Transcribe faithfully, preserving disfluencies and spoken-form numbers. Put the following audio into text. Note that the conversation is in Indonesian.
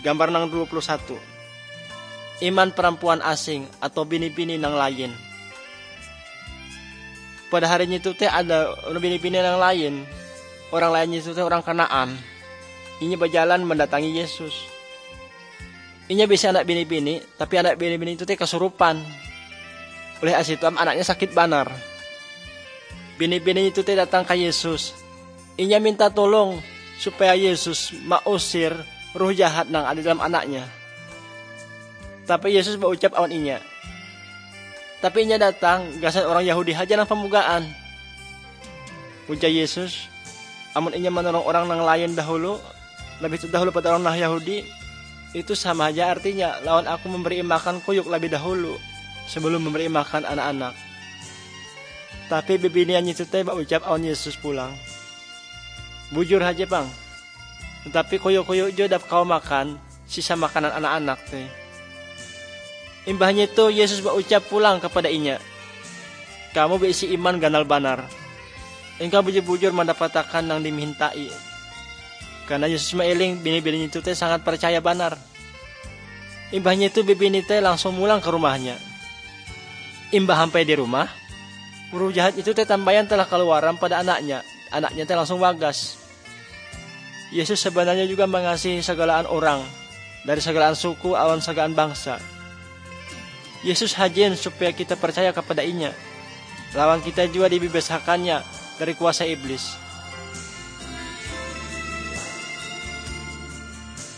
Gambar nang dua puluh satu. Iman perempuan asing atau bini-bini nang lain. Pada harinya itu teh ada bini-bini nang lain. Orang lainnya itu teh orang Kanaan. Inya berjalan mendatangi Yesus. Inya bisa anak bini-bini, tapi anak bini-bini itu teh kesurupan. Oleh asitam anaknya sakit banar. Bini-bini itu teh datang ke Yesus. Inya minta tolong supaya Yesus mausir ruh jahat nang ada dalam anaknya. Tapi Yesus berucap awan inya. Tapi inya datang gasan orang Yahudi aja nang pemugaan. Ujar Yesus, amun inya menolong orang nang lain dahulu, lebih dahulu pada orang nang Yahudi, itu sama aja artinya lawan aku memberi makan kuyuk lebih dahulu sebelum memberi makan anak-anak. Tapi bibinian itu teh berucap awan Yesus pulang. Bujur aja bang. Tetapi kuyuk-kuyuk jo dap kau makan sisa makanan anak-anak teh. Imbahnya itu Yesus berucap pulang kepada inya. Kamu berisi iman ganal banar. Engkau bujur-bujur mendapatkan nang dimintai. Karena Yesus mailing bini-bini itu teh sangat percaya banar. Imbahnya itu bibini teh langsung pulang ke rumahnya. Imbah sampai di rumah, ruh jahat itu teh tambayan telah keluaran pada anaknya. Anaknya teh langsung wagas. Yesus sebenarnya juga mengasihi segalaan orang, dari segalaan suku awan segalaan bangsa. Yesus hajin supaya kita percaya kepada inya. Lawan kita juga dibebaskannya dari kuasa iblis.